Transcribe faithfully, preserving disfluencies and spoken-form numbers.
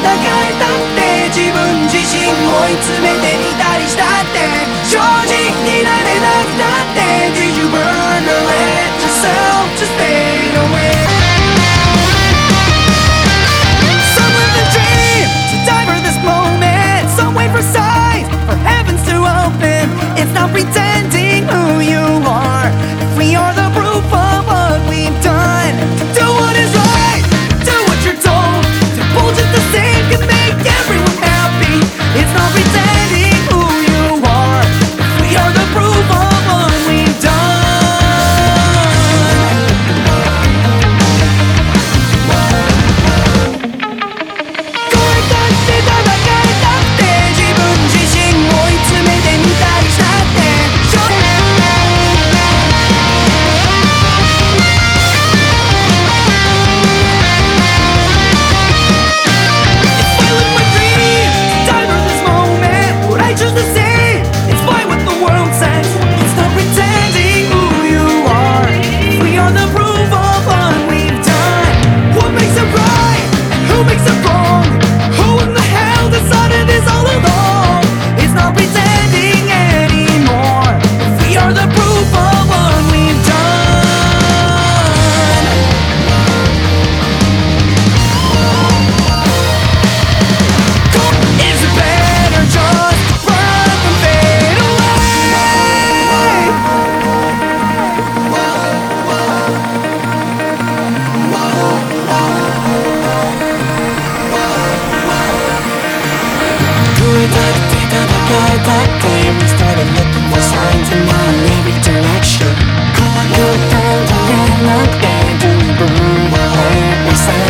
えたって自分自身追い詰めてみたりしたって正直になれなくたって Did you burn or let yourself just fade away? Some live the dream to die for this moment. Some wait for signs for heavens to open. It's not pretending who you are. If we are the proof of what we've done. Do what is right, do what you're told. To pull just the same can make everyone happy. It's not pretending who you are. If we are the proof of what we've done. Started looking for signs in every direction. Go down to look and do burn, where we